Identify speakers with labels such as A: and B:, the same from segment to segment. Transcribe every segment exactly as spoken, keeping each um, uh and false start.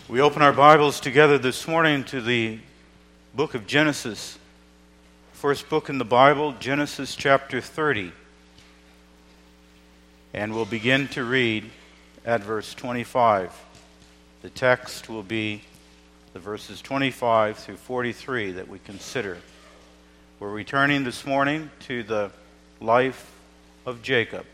A: We open our Bibles together this morning to the book of Genesis. First book in the Bible, Genesis chapter thirty. And we'll begin to read at verse twenty-five. The text will be the verses twenty-five through forty-three that we consider. We're returning this morning to the life of Jacob.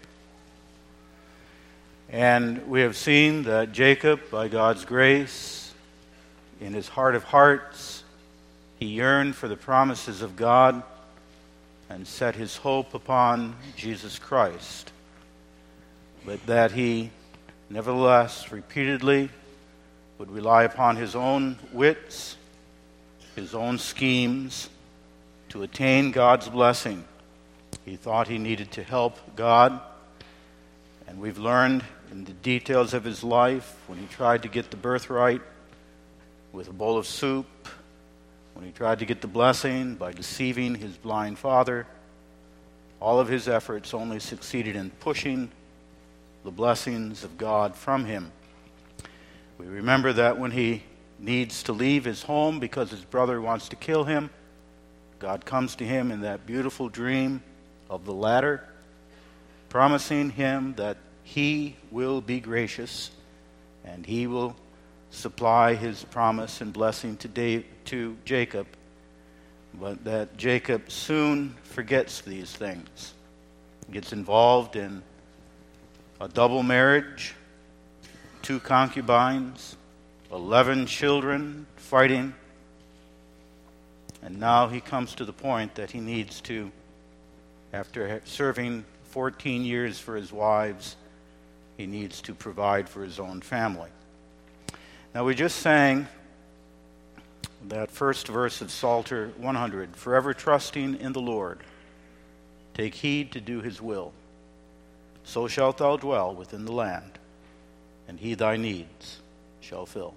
A: And we have seen that Jacob, by God's grace, in his heart of hearts, he yearned for the promises of God and set his hope upon Jesus Christ. But that he, nevertheless, repeatedly would rely upon his own wits, his own schemes, to attain God's blessing. He thought he needed to help God. And we've learned in the details of his life, when he tried to get the birthright with a bowl of soup, when he tried to get the blessing by deceiving his blind father, all of his efforts only succeeded in pushing the blessings of God from him. We remember that when he needs to leave his home because his brother wants to kill him, God comes to him in that beautiful dream of the ladder, promising him that he will be gracious and he will supply his promise and blessing to, Dave, to Jacob, but that Jacob soon forgets these things, gets involved in a double marriage, two concubines, eleven children fighting, and now he comes to the point that he needs to, after serving fourteen years for his wives, he needs to provide for his own family. Now we just sang that first verse of Psalter one hundred, forever trusting in the Lord, take heed to do his will. So shalt thou dwell within the land, and he thy needs shall fill.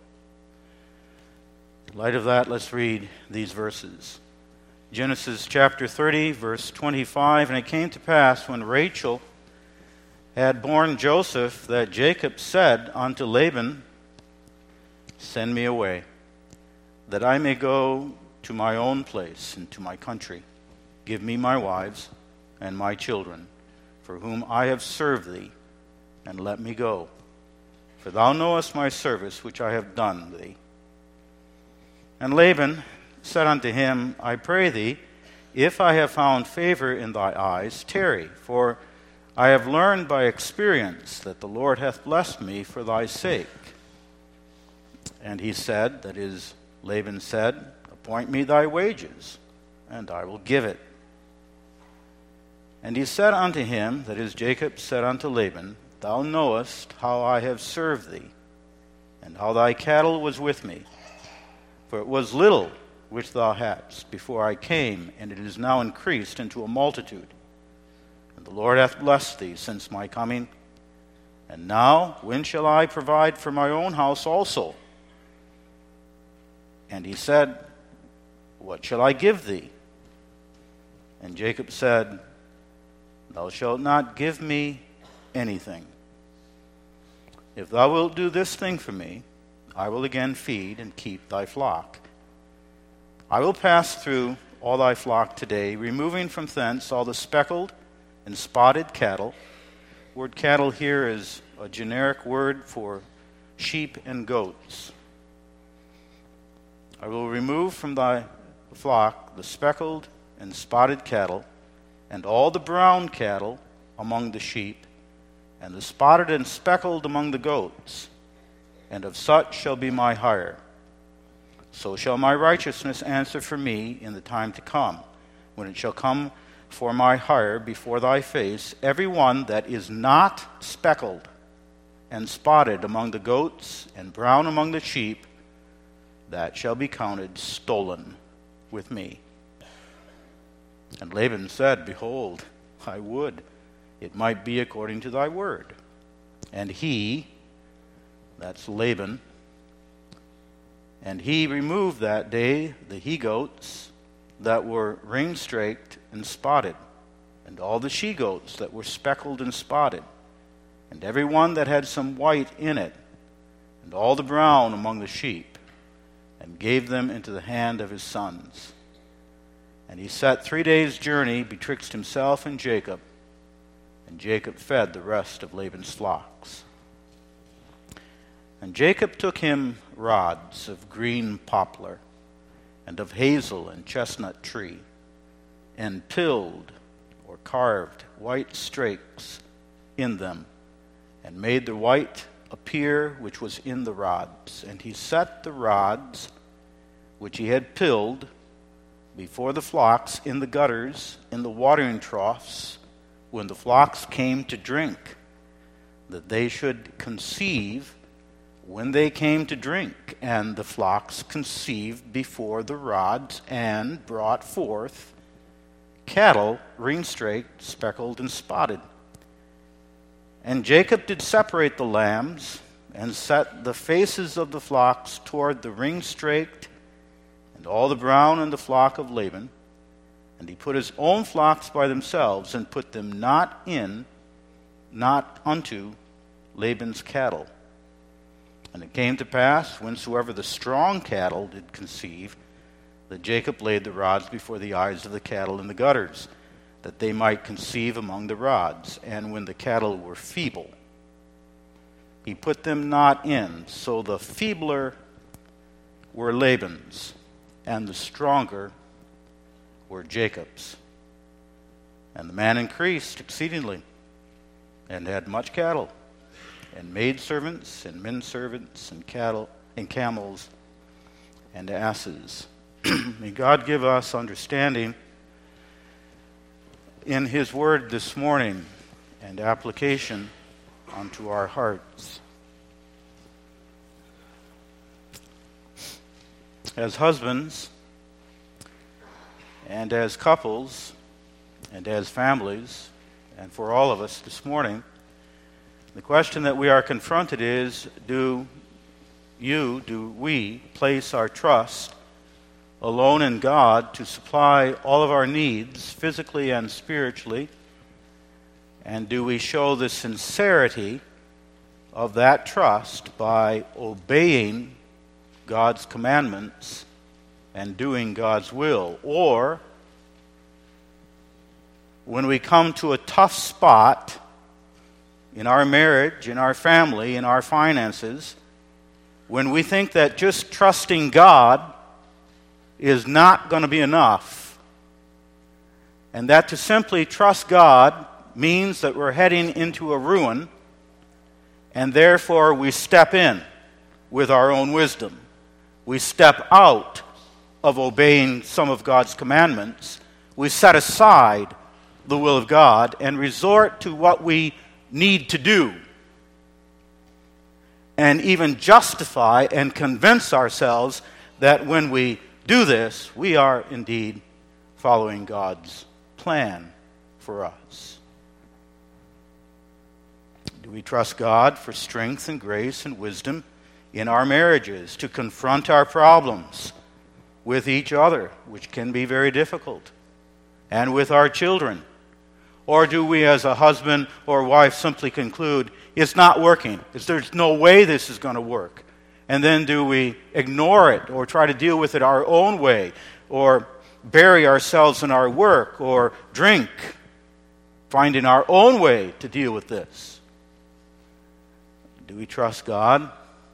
A: In light of that, let's read these verses. Genesis chapter thirty, verse twenty-five, and it came to pass when Rachel had borne Joseph that Jacob said unto Laban, send me away, that I may go to my own place and to my country. Give me my wives and my children, for whom I have served thee, and let me go. For thou knowest my service which I have done thee. And Laban said unto him, I pray thee, if I have found favor in thy eyes, tarry, for I have learned by experience that the Lord hath blessed me for thy sake. And he said, that is, Laban said, appoint me thy wages, and I will give it. And he said unto him, that is, Jacob said unto Laban, thou knowest how I have served thee, and how thy cattle was with me. For it was little which thou hadst before I came, and it is now increased into a multitude. And the Lord hath blessed thee since my coming. And now, when shall I provide for my own house also? And he said, what shall I give thee? And Jacob said, thou shalt not give me anything. If thou wilt do this thing for me, I will again feed and keep thy flock. I will pass through all thy flock today, removing from thence all the speckled and spotted cattle. The word cattle here is a generic word for sheep and goats. I will remove from thy flock the speckled and spotted cattle, and all the brown cattle among the sheep, and the spotted and speckled among the goats, and of such shall be my hire. So shall my righteousness answer for me in the time to come, when it shall come for my hire before thy face, every one that is not speckled and spotted among the goats and brown among the sheep, that shall be counted stolen with me. And Laban said, behold, I would it might be according to thy word. And he, that's Laban, and he removed that day the he-goats that were ring-straked and spotted, and all the she-goats that were speckled and spotted, and every one that had some white in it, and all the brown among the sheep, and gave them into the hand of his sons. And he set three days' journey betwixt himself and Jacob, and Jacob fed the rest of Laban's flocks. And Jacob took him rods of green poplar, and of hazel and chestnut tree, and pilled or carved white strakes in them, and made the white appear which was in the rods. And he set the rods which he had pilled before the flocks in the gutters, in the watering troughs, when the flocks came to drink, that they should conceive when they came to drink. And the flocks conceived before the rods, and brought forth cattle ring-straked, speckled, and spotted. And Jacob did separate the lambs, and set the faces of the flocks toward the ring-straked, and all the brown in the flock of Laban. And he put his own flocks by themselves, and put them not in, not unto Laban's cattle. And it came to pass, whensoever the strong cattle did conceive, that Jacob laid the rods before the eyes of the cattle in the gutters, that they might conceive among the rods. And when the cattle were feeble, he put them not in. So the feebler were Laban's, and the stronger were Jacob's. And the man increased exceedingly, and had much cattle, and maidservants, and men servants, and cattle, and camels, and asses. May God give us understanding in his word this morning, and application unto our hearts. As husbands, and as couples, and as families, and for all of us this morning, the question that we are confronted is, do you, do we place our trust alone in God to supply all of our needs, physically and spiritually? And do we show the sincerity of that trust by obeying God's commandments and doing God's will? Or, when we come to a tough spot in our marriage, in our family, in our finances, when we think that just trusting God is not going to be enough, and that to simply trust God means that we're heading into a ruin, and therefore we step in with our own wisdom. We step out of obeying some of God's commandments. We set aside the will of God and resort to what we need to do, and even justify and convince ourselves that when we do this, we are indeed following God's plan for us. Do we trust God for strength and grace and wisdom in our marriages to confront our problems with each other, which can be very difficult, and with our children? Or do we as a husband or wife simply conclude, it's not working, there's no way this is going to work? And then do we ignore it or try to deal with it our own way, or bury ourselves in our work, or drink, finding our own way to deal with this? Do we trust God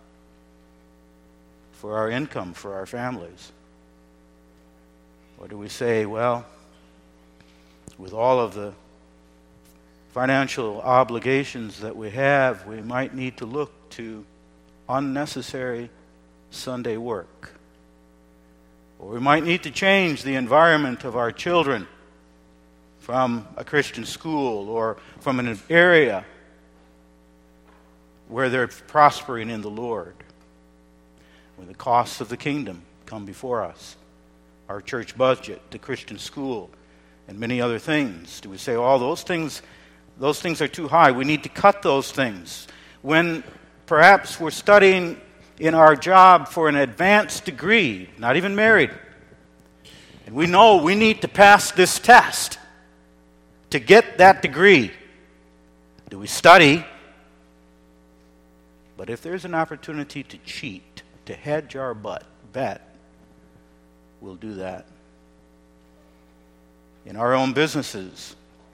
A: for our income, for our families? Or do we say, well, with all of the financial obligations that we have, we might need to look to unnecessary Sunday work. Or we might need to change the environment of our children from a Christian school or from an area where they're prospering in the Lord. When the costs of the kingdom come before us, our church budget, the Christian school, and many other things, do we say, all oh, those things Those things are too high, we need to cut those things? When perhaps we're studying in our job for an advanced degree, not even married, and we know we need to pass this test to get that degree, do we study But if there's an opportunity to cheat, to hedge our butt, bet, we'll do that. In our own businesses,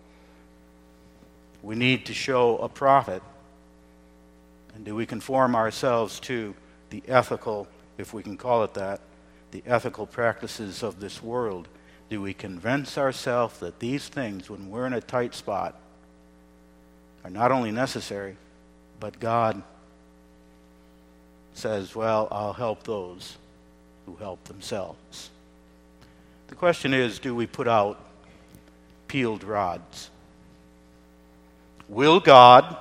A: we need to show a profit. And do we conform ourselves to the ethical, if we can call it that, the ethical practices of this world? Do we convince ourselves that these things, when we're in a tight spot, are not only necessary, but God says, well, I'll help those who help themselves. The question is, do we put out peeled rods? Will God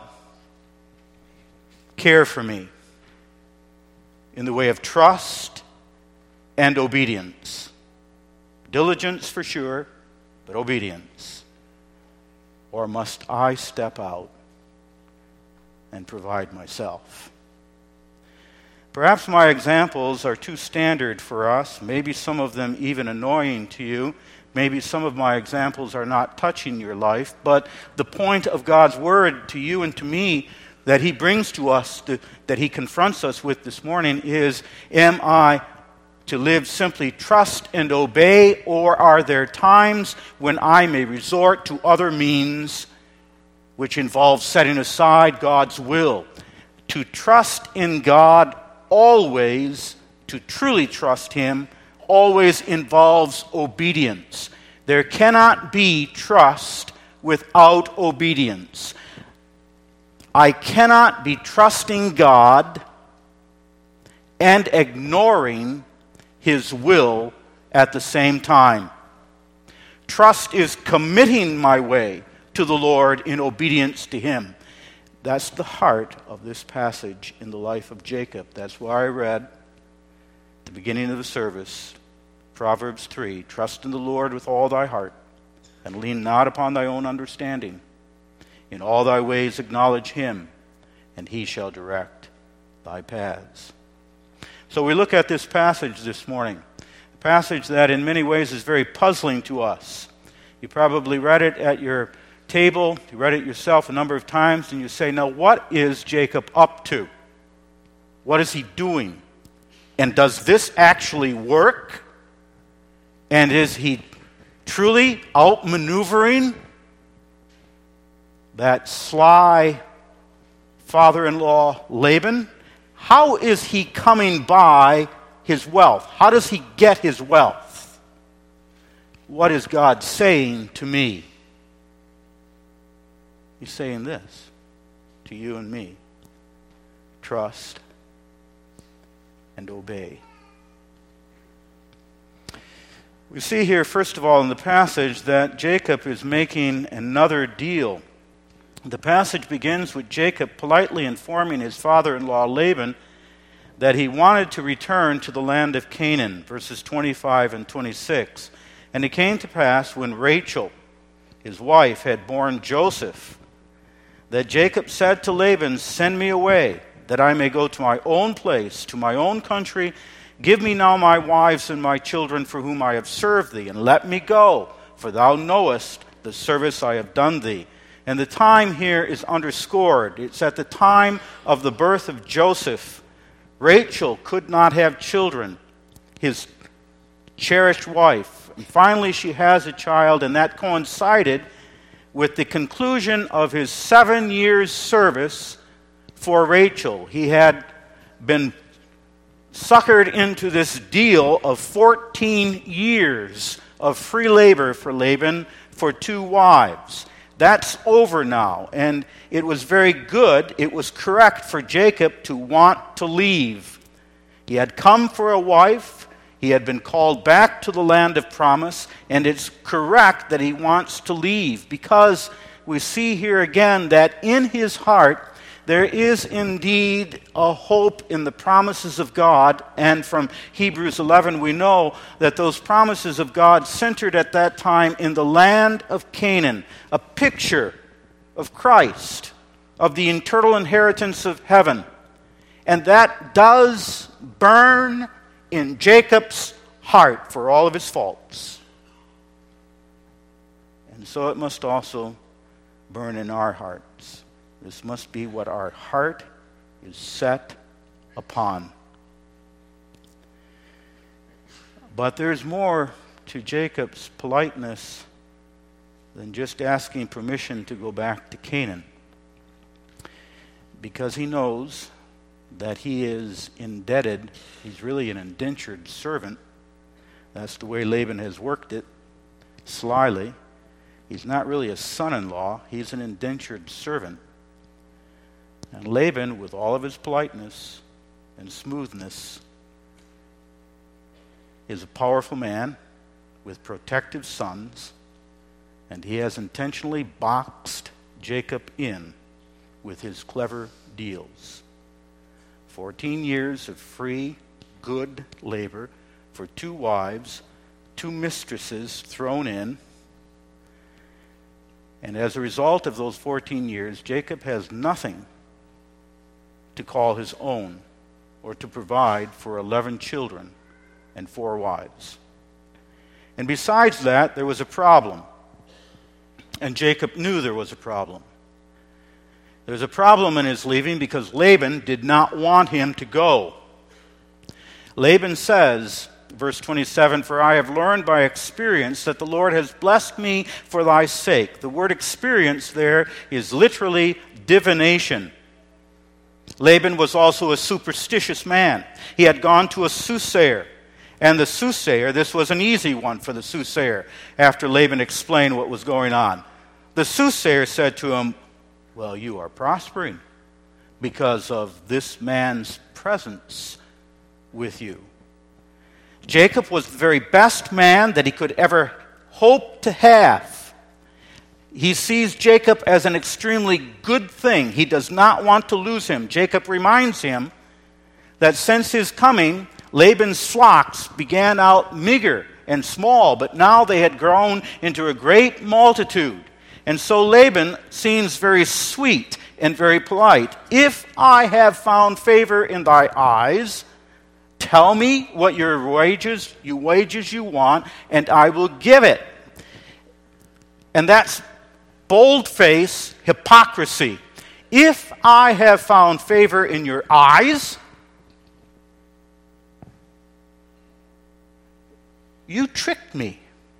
A: care for me in the way of trust and obedience? Diligence for sure, but obedience. Or must I step out and provide myself? Perhaps my examples are too standard for us, maybe some of them even annoying to you. Maybe some of my examples are not touching your life, but the point of God's word to you and to me that he brings to us, to, that he confronts us with this morning is, am I to live simply trust and obey, or are there times when I may resort to other means which involve setting aside God's will? To trust in God always, to truly trust him, always involves obedience. There cannot be trust without obedience. I cannot be trusting God and ignoring his will at the same time. Trust is committing my way to the Lord in obedience to him. That's the heart of this passage in the life of Jacob. That's why I read at the beginning of the service, Proverbs three, trust in the Lord with all thy heart, and lean not upon thy own understanding. In all thy ways acknowledge him, and he shall direct thy paths. So we look at this passage this morning, a passage that in many ways is very puzzling to us. You probably read it at your table, you read it yourself a number of times, and you say, now what is Jacob up to? What is he doing? And does this actually work? And is he truly outmaneuvering that sly father-in-law Laban? How is he coming by his wealth? How does he get his wealth? What is God saying to me? He's saying this to you and me. Trust and obey. We see here, first of all, in the passage that Jacob is making another deal. The passage begins with Jacob politely informing his father-in-law Laban that he wanted to return to the land of Canaan, verses twenty-five and twenty-six. And it came to pass when Rachel, his wife, had borne Joseph, that Jacob said to Laban, send me away, that I may go to my own place, to my own country. Give me now my wives and my children for whom I have served thee, and let me go, for thou knowest the service I have done thee. And the time here is underscored. It's at the time of the birth of Joseph. Rachel could not have children, his cherished wife. And finally she has a child, and that coincided with the conclusion of his seven years' service for Rachel. He had been suckered into this deal of fourteen years of free labor for Laban for two wives. That's over now, and it was very good, it was correct for Jacob to want to leave. He had come for a wife, he had been called back to the land of promise, and it's correct that he wants to leave, because we see here again that in his heart there is indeed a hope in the promises of God, and from Hebrews eleven we know that those promises of God centered at that time in the land of Canaan, a picture of Christ, of the eternal inheritance of heaven. And that does burn in Jacob's heart for all of his faults. And so it must also burn in our hearts. This must be what our heart is set upon. But there's more to Jacob's politeness than just asking permission to go back to Canaan, because he knows that he is indebted. He's really an indentured servant. That's the way Laban has worked it, slyly. He's not really a son-in-law. He's an indentured servant. And Laban, with all of his politeness and smoothness, is a powerful man with protective sons, and he has intentionally boxed Jacob in with his clever deals. Fourteen years of free, good labor for two wives, two mistresses thrown in. And as a result of those fourteen years, Jacob has nothing to call his own or to provide for eleven children and four wives. And besides that, there was a problem. And Jacob knew there was a problem. There was a problem in his leaving because Laban did not want him to go. Laban says, verse twenty-seven, "For I have learned by experience that the Lord has blessed me for thy sake." The word experience there is literally divination. Laban was also a superstitious man. He had gone to a soothsayer. And the soothsayer, this was an easy one for the soothsayer after Laban explained what was going on. The soothsayer said to him, "Well, you are prospering because of this man's presence with you." Jacob was the very best man that he could ever hope to have. He sees Jacob as an extremely good thing. He does not want to lose him. Jacob reminds him that since his coming, Laban's flocks began out meager and small, but now they had grown into a great multitude. And so Laban seems very sweet and very polite. "If I have found favor in thy eyes, tell me what your wages, you wages you want, and I will give it." And that's bold-faced hypocrisy. If I have found favor in your eyes, you tricked me.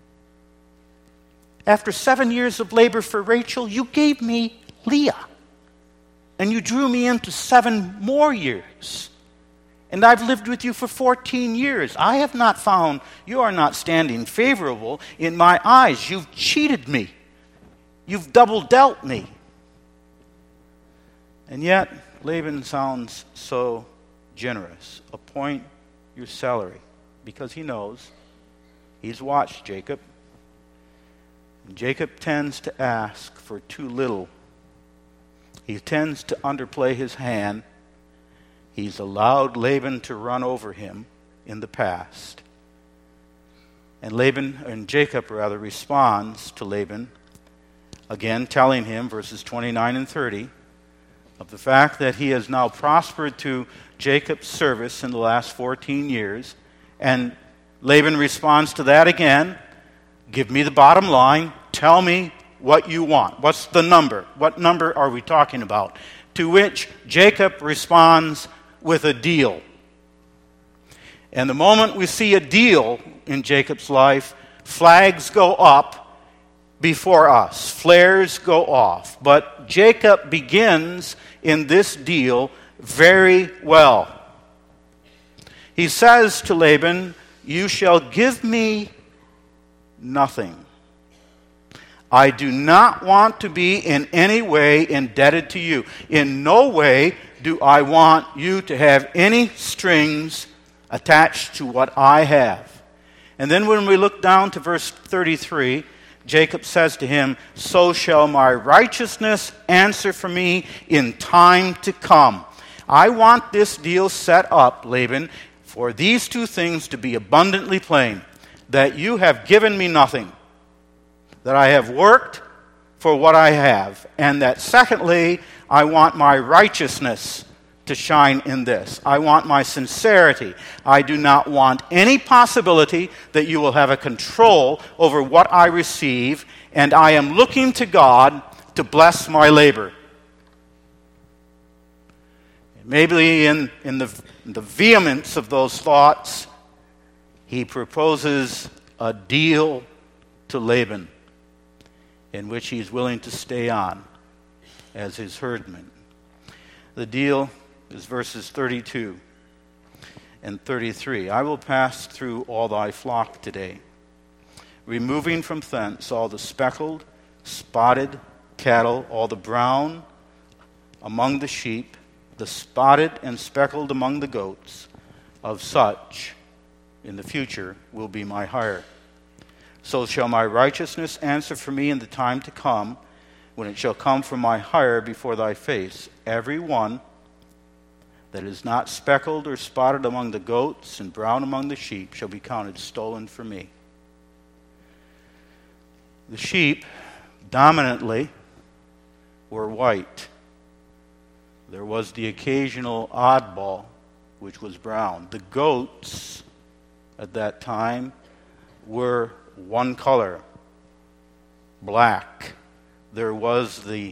A: After seven years of labor for Rachel, you gave me Leah. And you drew me into seven more years. And I've lived with you for fourteen years. I have not found, you are not standing favorable in my eyes. You've cheated me. You've double dealt me. And yet, Laban sounds so generous. Appoint your salary. Because he knows he's watched Jacob. And Jacob tends to ask for too little. He tends to underplay his hand. He's allowed Laban to run over him in the past. And Laban, and Jacob rather, responds to Laban, again telling him, verses twenty-nine and thirty, of the fact that he has now prospered through Jacob's service in the last fourteen years. And Laban responds to that again, "Give me the bottom line. Tell me what you want. What's the number? What number are we talking about?" To which Jacob responds with a deal. And the moment we see a deal in Jacob's life, flags go up before us. Flares go off. But Jacob begins in this deal very well. He says to Laban, "You shall give me nothing. I do not want to be in any way indebted to you. In no way do I want you to have any strings attached to what I have." And then when we look down to verse thirty-three, Jacob says to him, "So shall my righteousness answer for me in time to come." I want this deal set up, Laban, for these two things to be abundantly plain: that you have given me nothing, that I have worked for what I have, and that secondly, I want my righteousness to shine in this. I want my sincerity. I do not want any possibility that you will have a control over what I receive, and I am looking to God to bless my labor. Maybe in, in, the, in the vehemence of those thoughts, he proposes a deal to Laban in which he's willing to stay on as his herdman. The deal is verses thirty-two and thirty-three. I will pass through all thy flock today, removing from thence all the speckled, spotted cattle, all the brown among the sheep, the spotted and speckled among the goats. Of such, in the future, will be my hire. So shall my righteousness answer for me in the time to come, when it shall come from my hire before thy face. Every one that is not speckled or spotted among the goats and brown among the sheep shall be counted stolen for me. The sheep dominantly were white. There was the occasional oddball, which was brown. The goats at that time were one color, black. There was the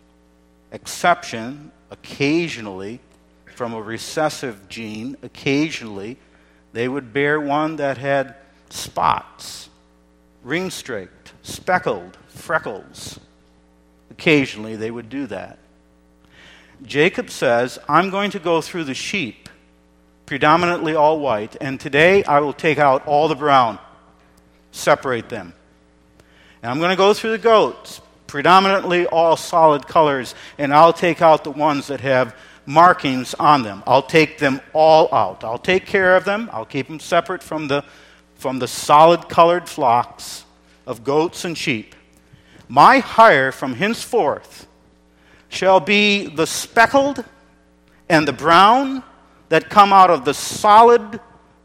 A: exception, occasionally, from a recessive gene. Occasionally, they would bear one that had spots, ring-streaked, speckled, freckles. Occasionally, they would do that. Jacob says, I'm going to go through the sheep, predominantly all white, and today I will take out all the brown, separate them. And I'm going to go through the goats, predominantly all solid colors, and I'll take out the ones that have markings on them. I'll take them all out. I'll take care of them. I'll keep them separate from the, from the solid colored flocks of goats and sheep. My hire from henceforth shall be the speckled and the brown that come out of the solid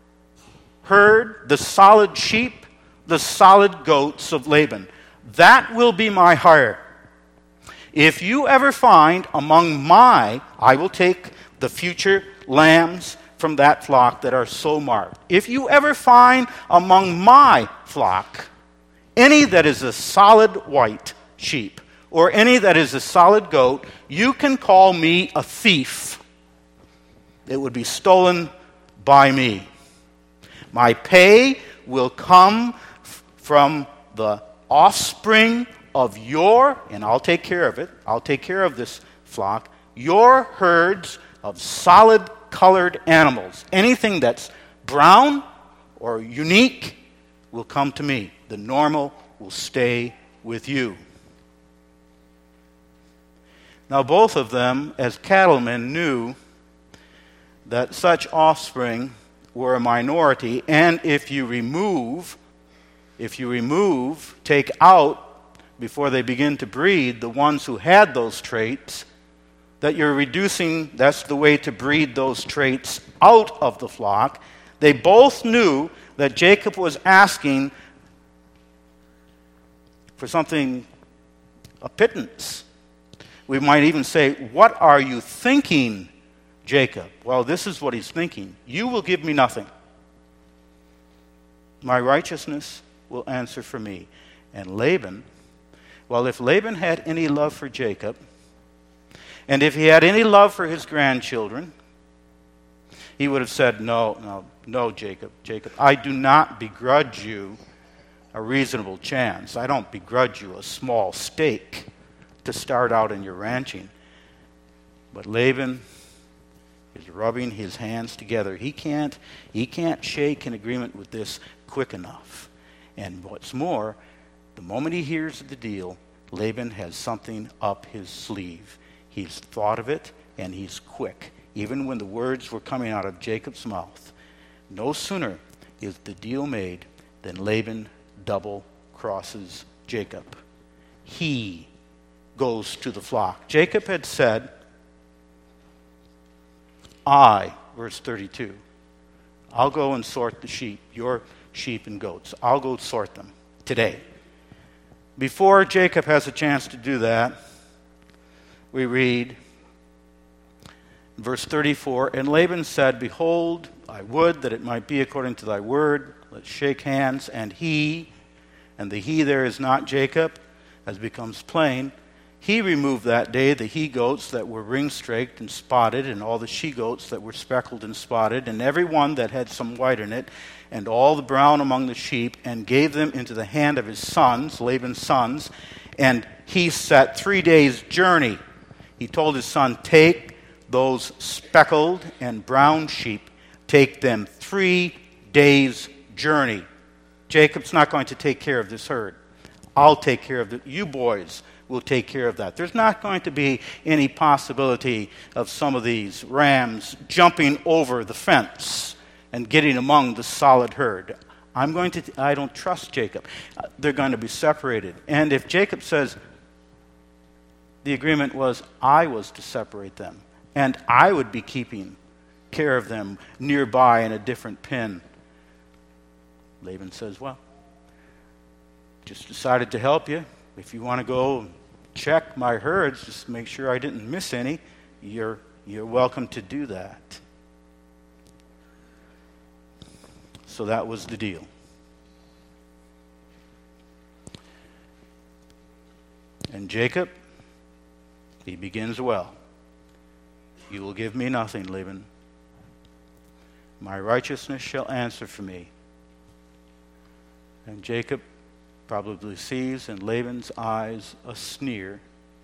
A: herd, the solid sheep, the solid goats of Laban. That will be my hire. If you ever find among my, I will take the future lambs from that flock that are so marked. If you ever find among my flock any that is a solid white sheep, or any that is a solid goat, you can call me a thief. It would be stolen by me. My pay will come f- from the offspring of your, and I'll take care of it, I'll take care of this flock, your herds of solid colored animals. Anything that's brown or unique will come to me. The normal will stay with you. Now, both of them, as cattlemen, knew that such offspring were a minority, and if you remove, if you remove, take out, before they begin to breed, the ones who had those traits, that you're reducing, that's the way to breed those traits out of the flock. They both knew that Jacob was asking for something, a pittance. We might even say, what are you thinking, Jacob? Well, this is what he's thinking. You will give me nothing. My righteousness will answer for me. And Laban, well, if Laban had any love for Jacob, and if he had any love for his grandchildren, he would have said, no, no, no, Jacob, Jacob, I do not begrudge you a reasonable chance. I don't begrudge you a small stake to start out in your ranching. But Laban is rubbing his hands together. He can't, he can't shake an agreement with this quick enough. And what's more, the moment he hears the deal, Laban has something up his sleeve. He's thought of it, and he's quick. Even when the words were coming out of Jacob's mouth, no sooner is the deal made than Laban double crosses Jacob. He goes to the flock. Jacob had said, I, verse thirty-two, I'll go and sort the sheep, your sheep and goats. I'll go sort them today. Before Jacob has a chance to do that, we read, verse thirty-four, and Laban said, behold, I would that it might be according to thy word. Let's shake hands. And he, and the he there is not Jacob, as becomes plain, He removed that day the he-goats that were ring-straked and spotted, and all the she-goats that were speckled and spotted, and every one that had some white in it, and all the brown among the sheep, and gave them into the hand of his sons, Laban's sons, and he set three days' journey. He told his son, take those speckled and brown sheep, take them three days' journey. Jacob's not going to take care of this herd. I'll take care of it. You boys will take care of that. There's not going to be any possibility of some of these rams jumping over the fence and getting among the solid herd. I'm going to, I don't trust Jacob. They're going to be separated. And if Jacob says, the agreement was I was to separate them, and I would be keeping care of them nearby in a different pen. Laban says, well, just decided to help you. If you want to go check my herds, just make sure I didn't miss any, you're, you're welcome to do that. So that was the deal. And Jacob, he begins well. You will give me nothing, Laban. My righteousness shall answer for me. And Jacob probably sees in Laban's eyes a sneer.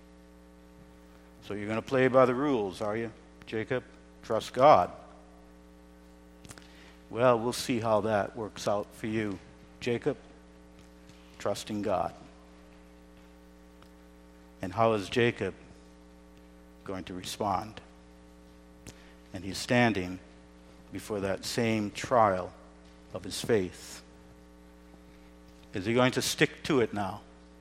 A: So you're going to play by the rules, are you, Jacob? Trust God. Well, we'll see how that works out for you, Jacob. Trusting God. And how is Jacob going to respond? And he's standing before that same trial of his faith. Is he going to stick to it now?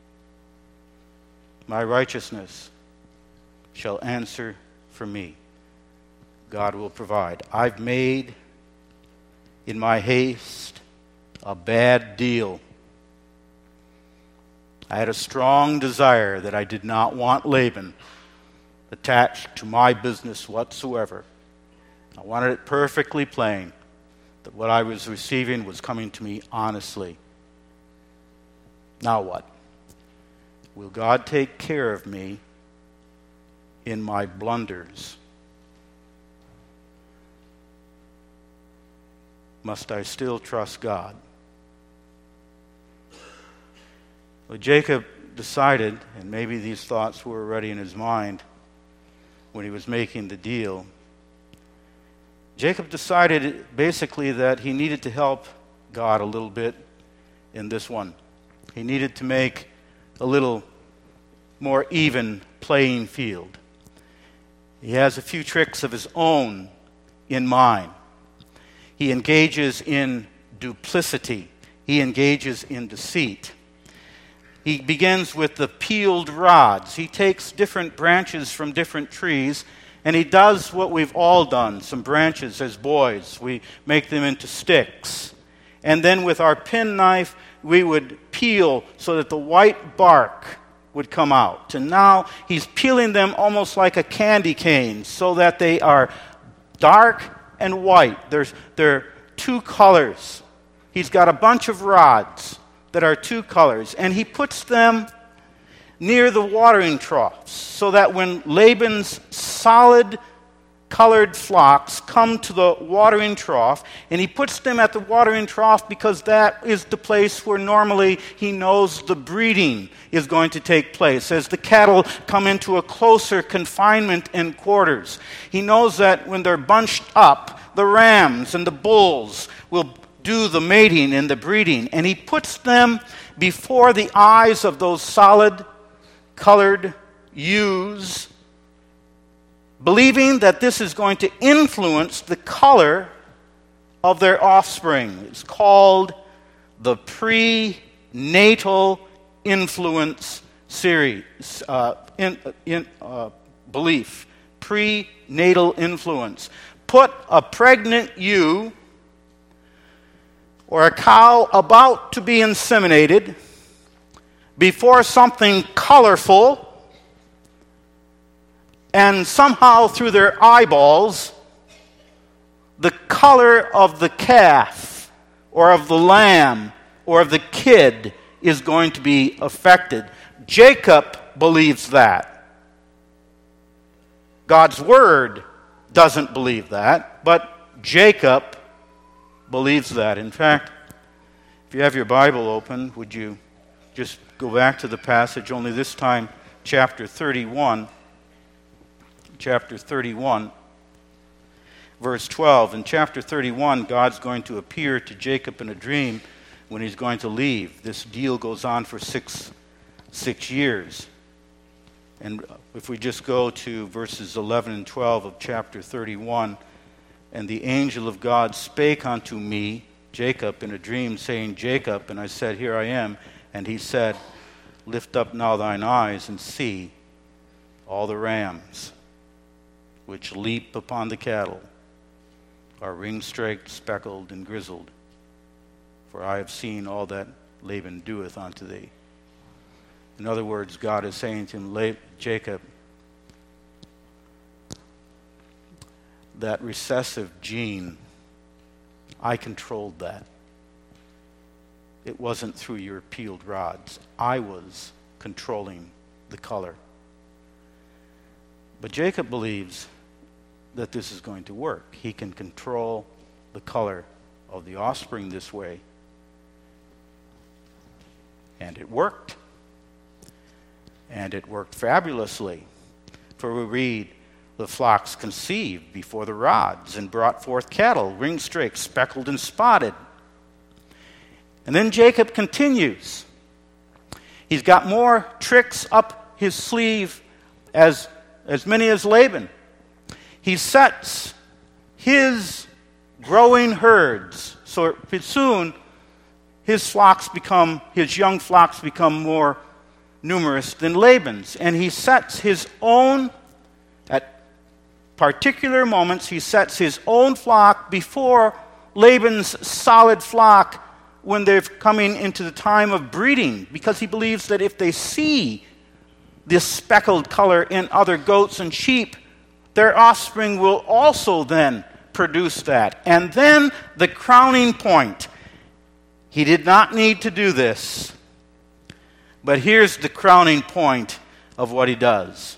A: My righteousness shall answer for me. God will provide. I've made, in my haste, a bad deal. I had a strong desire that I did not want Laban attached to my business whatsoever. I wanted it perfectly plain that what I was receiving was coming to me honestly. Now what? Will God take care of me in my blunders? Must I still trust God? Well, Jacob decided, and maybe these thoughts were already in his mind when he was making the deal. Jacob decided basically that he needed to help God a little bit in this one. He needed to make a little more even playing field. He has a few tricks of his own in mind. He engages in duplicity. He engages in deceit. He begins with the peeled rods. He takes different branches from different trees, and he does what we've all done, some branches as boys. We make them into sticks. And then with our penknife, we would peel so that the white bark would come out. And now he's peeling them almost like a candy cane so that they are dark and white. There's, they're two colors. He's got a bunch of rods that are two colors, and he puts them near the watering troughs so that when Laban's solid colored flocks come to the watering trough, and he puts them at the watering trough because that is the place where normally he knows the breeding is going to take place. As the cattle come into a closer confinement in quarters, he knows that when they're bunched up, the rams and the bulls will do the mating and the breeding, and he puts them before the eyes of those solid colored ewes, believing that this is going to influence the color of their offspring. It's called the prenatal influence series, uh, in, in, uh, belief. Prenatal influence. Put a pregnant ewe or a cow about to be inseminated before something colorful, and somehow through their eyeballs, the color of the calf or of the lamb or of the kid is going to be affected. Jacob believes that. God's Word doesn't believe that, but Jacob believes that. In fact, if you have your Bible open, would you just go back to the passage, only this time chapter thirty-one. Chapter thirty-one, verse twelve. In chapter thirty-one, God's going to appear to Jacob in a dream when he's going to leave. This deal goes on for six, six years. And if we just go to verses eleven and twelve of chapter thirty-one, and the angel of God spake unto me, Jacob, in a dream, saying, Jacob, and I said, Here I am. And he said, Lift up now thine eyes and see all the rams which leap upon the cattle are ring-straked, speckled, and grizzled. For I have seen all that Laban doeth unto thee. In other words, God is saying to him, Jacob, that recessive gene, I controlled that. It wasn't through your peeled rods. I was controlling the color. But Jacob believes that this is going to work. He can control the color of the offspring this way. And it worked. And it worked fabulously. For we read, the flocks conceived before the rods and brought forth cattle, ring-straked, speckled, and spotted. And then Jacob continues. He's got more tricks up his sleeve, as, as many as Laban. He sets his growing herds, so soon his flocks become, his young flocks become more numerous than Laban's. And he sets his own, at particular moments, he sets his own flock before Laban's solid flock when they're coming into the time of breeding, because he believes that if they see this speckled color in other goats and sheep, their offspring will also then produce that. And then the crowning point. He did not need to do this, but here's the crowning point of what he does.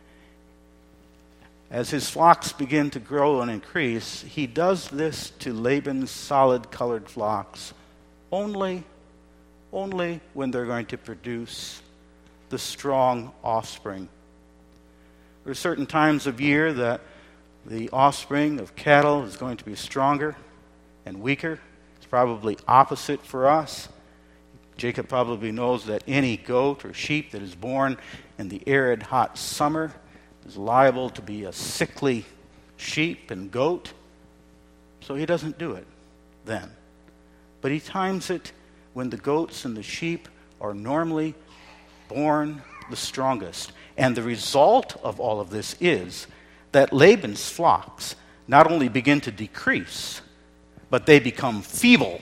A: As his flocks begin to grow and increase, he does this to Laban's solid-colored flocks only, only when they're going to produce the strong offspring. There are certain times of year that the offspring of cattle is going to be stronger and weaker. It's probably opposite for us. Jacob probably knows that any goat or sheep that is born in the arid, hot summer is liable to be a sickly sheep and goat. So he doesn't do it then. But he times it when the goats and the sheep are normally born the strongest. And the result of all of this is that Laban's flocks not only begin to decrease, but they become feeble.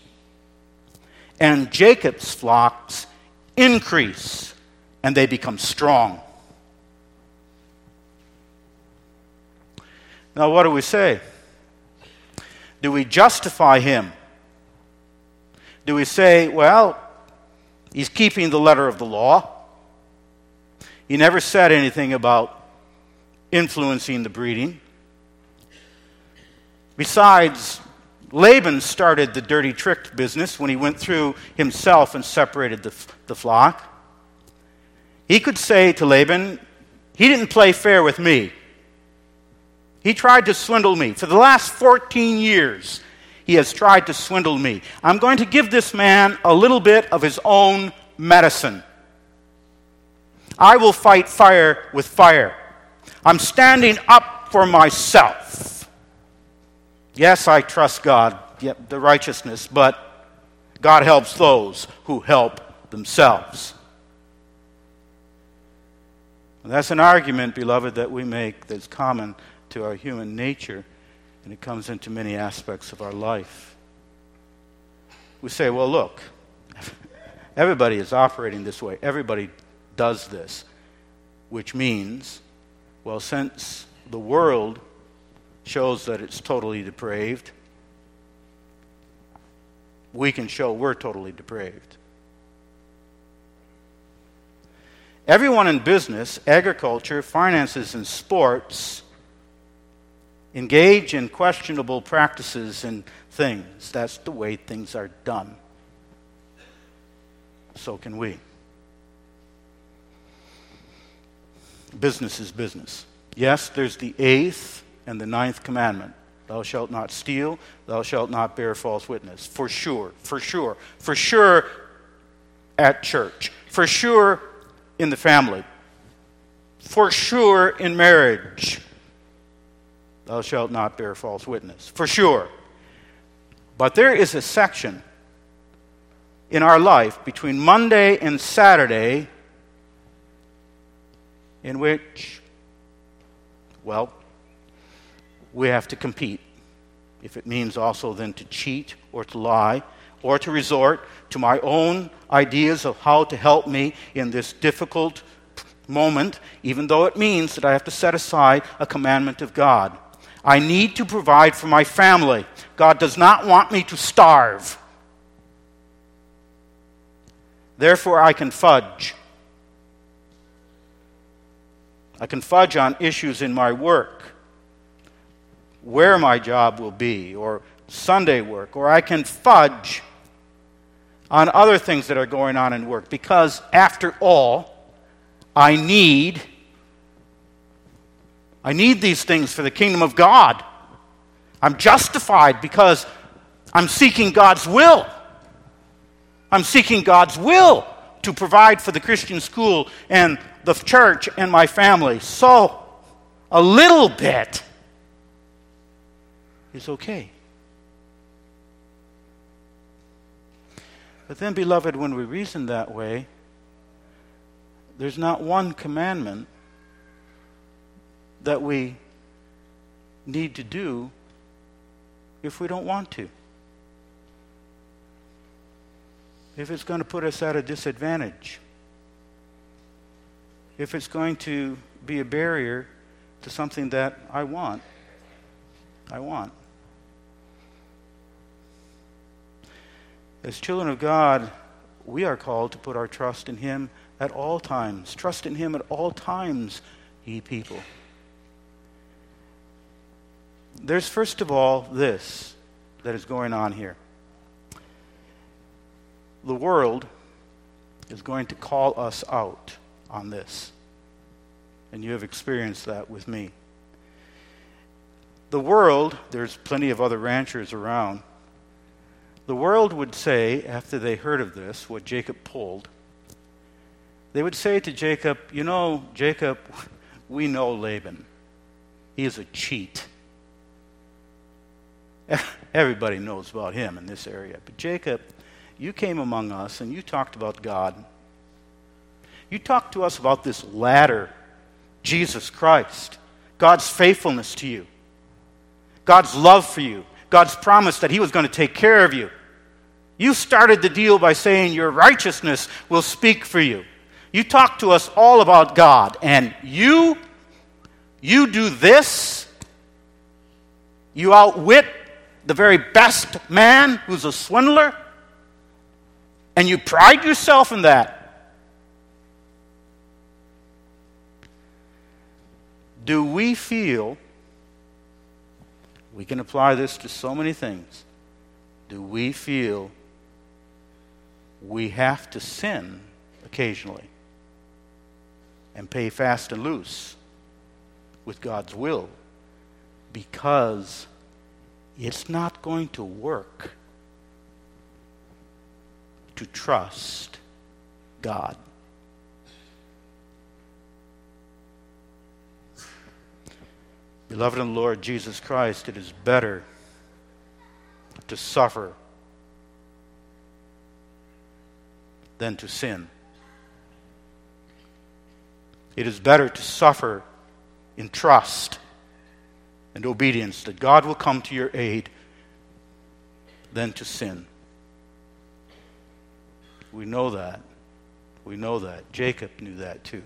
A: And Jacob's flocks increase, and they become strong. Now, what do we say? Do we justify him? Do we say, well, he's keeping the letter of the law? He never said anything about influencing the breeding. Besides, Laban started the dirty trick business when he went through himself and separated the, the flock. He could say to Laban, he didn't play fair with me. He tried to swindle me. For the last fourteen years, he has tried to swindle me. I'm going to give this man a little bit of his own medicine. I will fight fire with fire. I'm standing up for myself. Yes, I trust God, yep, the righteousness, but God helps those who help themselves. And that's an argument, beloved, that we make that's common to our human nature, and it comes into many aspects of our life. We say, well, look, everybody is operating this way. Everybody does this, which means, well, since the world shows that it's totally depraved, we can show we're totally depraved. Everyone in business, agriculture, finances, and sports engage in questionable practices and things. That's the way things are done. So can we. Business is business. Yes, there's the eighth and the ninth commandment. Thou shalt not steal, thou shalt not bear false witness. For sure, for sure, for sure at church. For sure in the family. For sure in marriage. Thou shalt not bear false witness. For sure. But there is a section in our life between Monday and Saturday in which, well, we have to compete. If it means also then to cheat or to lie or to resort to my own ideas of how to help me in this difficult moment, even though it means that I have to set aside a commandment of God. I need to provide for my family. God does not want me to starve. Therefore, I can fudge. I can fudge on issues in my work, where my job will be, or Sunday work, or I can fudge on other things that are going on in work, because after all, I need I need these things for the kingdom of God. I'm justified because I'm seeking God's will. I'm seeking God's will to provide for the Christian school and the church and my family. So, a little bit is okay. But then, beloved, when we reason that way, there's not one commandment that we need to do if we don't want to. If it's going to put us at a disadvantage. If it's going to be a barrier to something that I want. I want. As children of God, we are called to put our trust in Him at all times. Trust in Him at all times, ye people. There's first of all this that is going on here. The world is going to call us out on this. And you have experienced that with me. The world, there's plenty of other ranchers around. The world would say, after they heard of this, what Jacob pulled, they would say to Jacob, you know, Jacob, we know Laban. He is a cheat. Everybody knows about him in this area. But Jacob, you came among us and you talked about God. You talked to us about this ladder, Jesus Christ, God's faithfulness to you, God's love for you, God's promise that He was going to take care of you. You started the deal by saying your righteousness will speak for you. You talked to us all about God, and you, you do this. You outwit the very best man who's a swindler, and you pride yourself in that. Do we feel, we can apply this to so many things, do we feel we have to sin occasionally and pay fast and loose with God's will because it's not going to work to trust God? Beloved in the Lord Jesus Christ, it is better to suffer than to sin. It is better to suffer in trust and obedience that God will come to your aid than to sin. We know that. We know that. Jacob knew that too.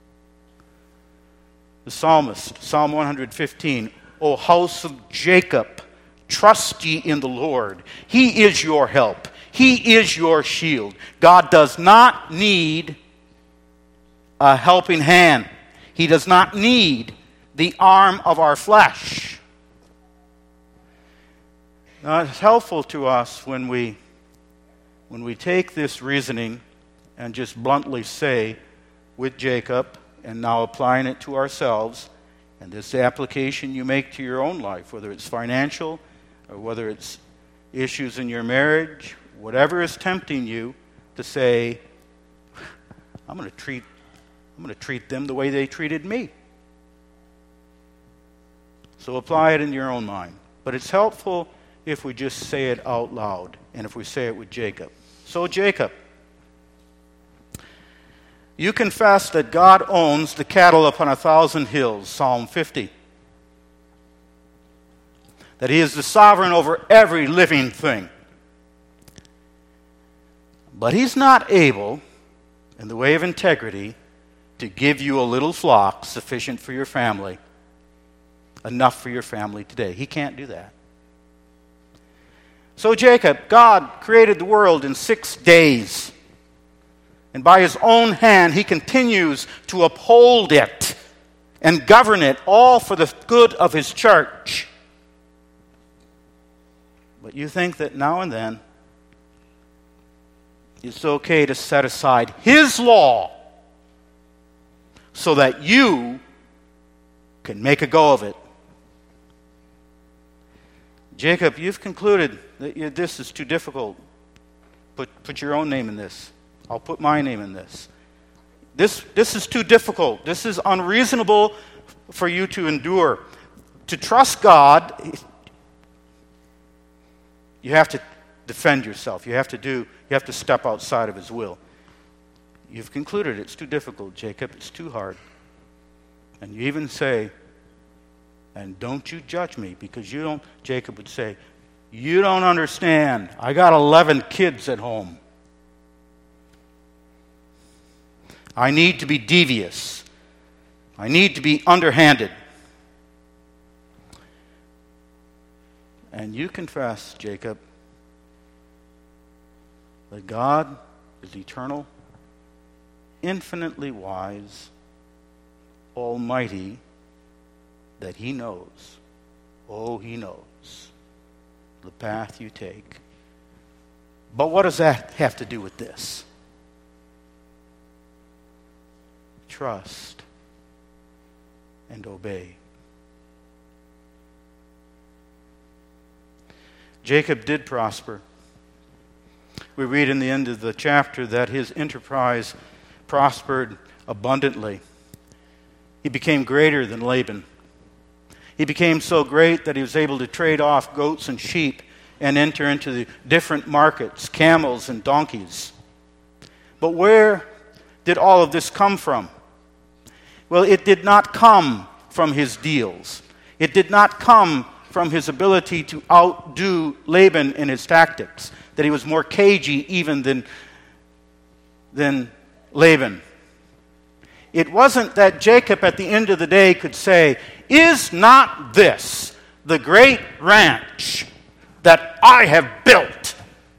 A: The psalmist, Psalm one fifteen, O house of Jacob, trust ye in the Lord. He is your help. He is your shield. God does not need a helping hand. He does not need the arm of our flesh. Now, it's helpful to us when we, when we take this reasoning and just bluntly say, with Jacob, and now applying it to ourselves, and this application you make to your own life, whether it's financial or whether it's issues in your marriage, whatever is tempting you to say, I'm going to treat I'm going to treat them the way they treated me. So apply it in your own mind. But it's helpful if we just say it out loud, and if we say it with Jacob. So Jacob, you confess that God owns the cattle upon a thousand hills, Psalm fifty. That he is the sovereign over every living thing. But he's not able, in the way of integrity, to give you a little flock sufficient for your family, enough for your family today. He can't do that. So Jacob, God created the world in six days. And by his own hand, he continues to uphold it and govern it, all for the good of his church. But you think that now and then, it's okay to set aside his law so that you can make a go of it. Jacob, you've concluded that you, this is too difficult. Put, put your own name in this. I'll put my name in this. This, this is too difficult. This is unreasonable for you to endure. To trust God, you have to defend yourself. You have to do, you have to step outside of his will. You've concluded it's too difficult, Jacob. It's too hard. And you even say, and don't you judge me, because you don't, Jacob would say, you don't understand. I got eleven kids at home. I need to be devious. I need to be underhanded. And you confess, Jacob, that God is eternal, infinitely wise, almighty, that he knows, oh, he knows the path you take. But what does that have to do with this? Trust and obey. Jacob did prosper. We read in the end of the chapter that his enterprise prospered abundantly. He became greater than Laban. He became so great that he was able to trade off goats and sheep and enter into the different markets, camels and donkeys. But where did all of this come from? Well, it did not come from his deals. It did not come from his ability to outdo Laban in his tactics, that he was more cagey even than, than Laban. It wasn't that Jacob at the end of the day could say, is not this the great ranch that I have built?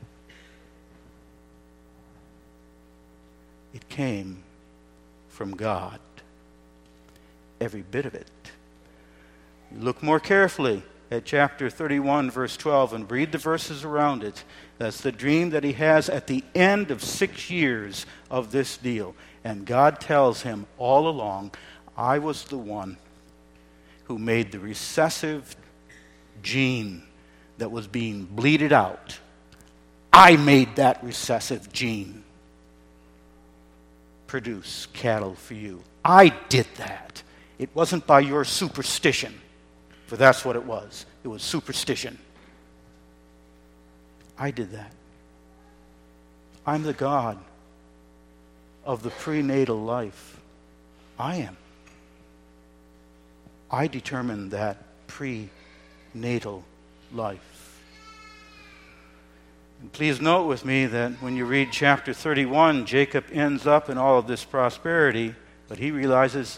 A: It came from God. Every bit of it. Look more carefully at chapter thirty-one, verse twelve, and read the verses around it. That's the dream that he has at the end of six years of this deal. And God tells him all along, I was the one who made the recessive gene that was being bleeded out. I made that recessive gene produce cattle for you. I did that. It wasn't by your superstition, for that's what it was. It was superstition. I did that. I'm the God of the prenatal life. I am. I determine that prenatal life. And please note with me that when you read chapter thirty-one, Jacob ends up in all of this prosperity, but he realizes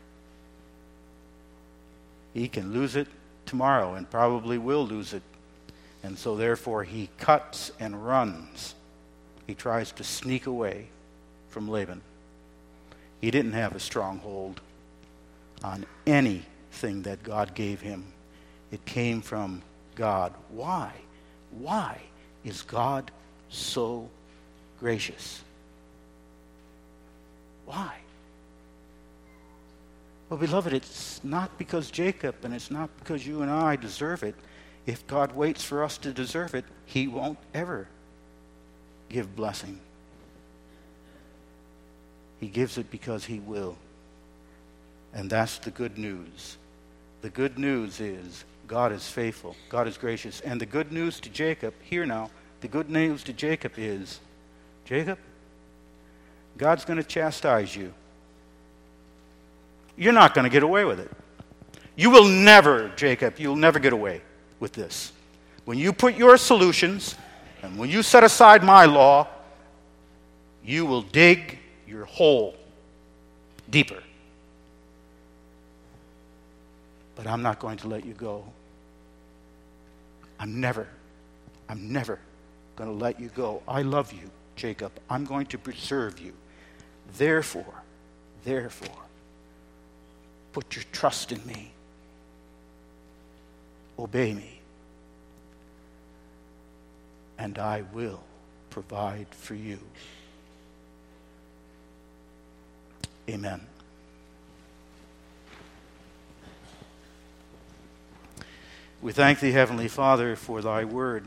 A: he can lose it tomorrow and probably will lose it. And so therefore he cuts and runs. He tries to sneak away from Laban. He didn't have a stronghold on anything that God gave him. It came from God. Why? Why is God so gracious? Why? Well, beloved, it's not because Jacob, and it's not because you and I deserve it. If God waits for us to deserve it, he won't ever give blessing. He gives it because he will. And that's the good news. The good news is God is faithful. God is gracious. And the good news to Jacob, here now, the good news to Jacob is, Jacob, God's going to chastise you. You're not going to get away with it. You will never, Jacob, you'll never get away with this. When you put your solutions, and when you set aside my law, you will dig your hole deeper. But I'm not going to let you go. I'm never, I'm never going to let you go. I love you, Jacob. I'm going to preserve you. Therefore, therefore, put your trust in me. Obey me. And I will provide for you. Amen. We thank thee, Heavenly Father, for thy word.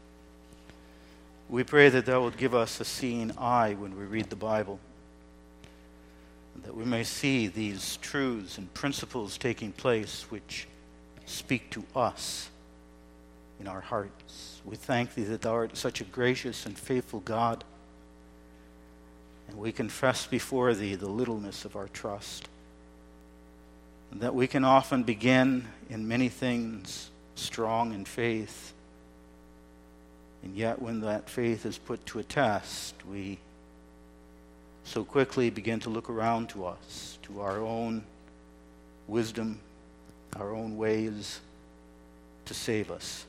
A: We pray that thou wilt give us a seeing eye when we read the Bible, that we may see these truths and principles taking place which speak to us in our hearts. We thank thee that thou art such a gracious and faithful God, and we confess before thee the littleness of our trust, and that we can often begin in many things strong in faith, and yet when that faith is put to a test, we so quickly begin to look around to us, to our own wisdom, our own ways to save us.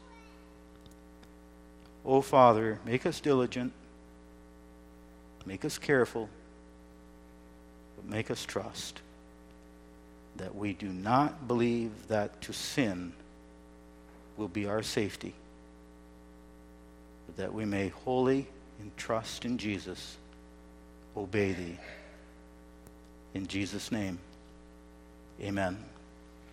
A: Oh, Father, make us diligent, make us careful, but make us trust that we do not believe that to sin will be our safety, but that we may wholly entrust in Jesus, obey thee. In Jesus' name, amen.